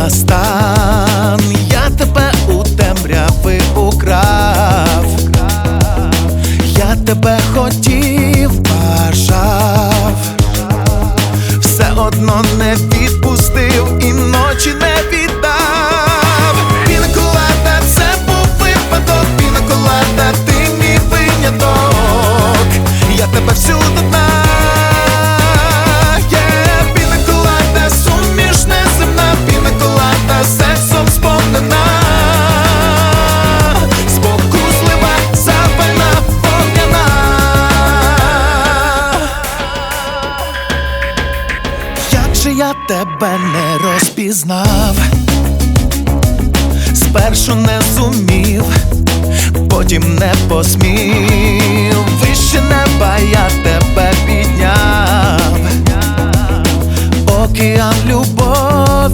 на стан. Я тебе у темряви украв, я тебе хотів, бажав, все одно не відпустив і ночі не віддав. Пінаколада, це був випадок, пінаколада, ти мій виняток, я тебе всюди знаю. Пінаколада, суміш неземна, пінаколада, сексом сповнена, спокуслива, запальна, вогняна. Як же я тебе не розпізнав, спершу не зумів, потім не посмів, вище неба я тебе підняв, океан любові